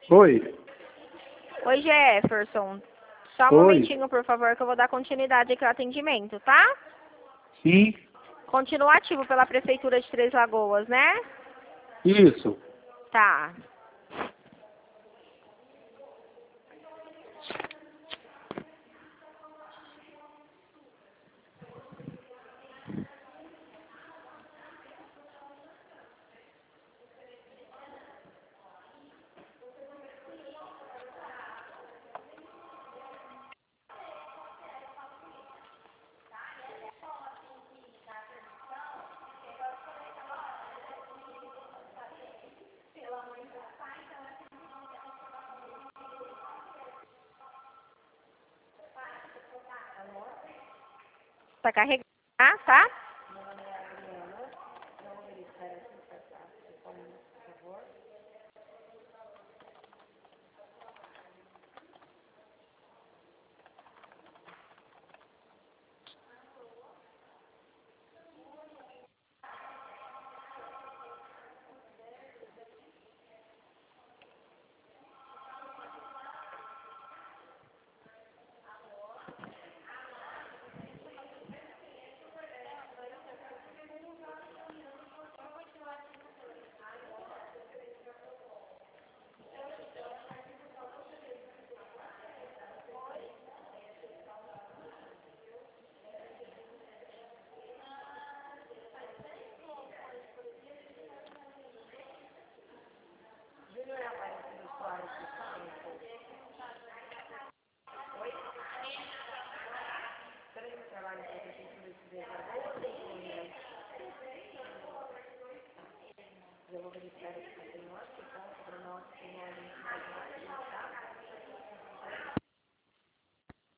Oi. Oi, Jefferson. Só um Oi. momentinho, por favor, que eu vou dar continuidade aqui ao atendimento, tá? Sim. Continua ativo pela Prefeitura de Três Lagoas, né? Isso. Tá. Tá carregando, tá? Eu vou verificar aqui se tem um hospital para nós, tem uma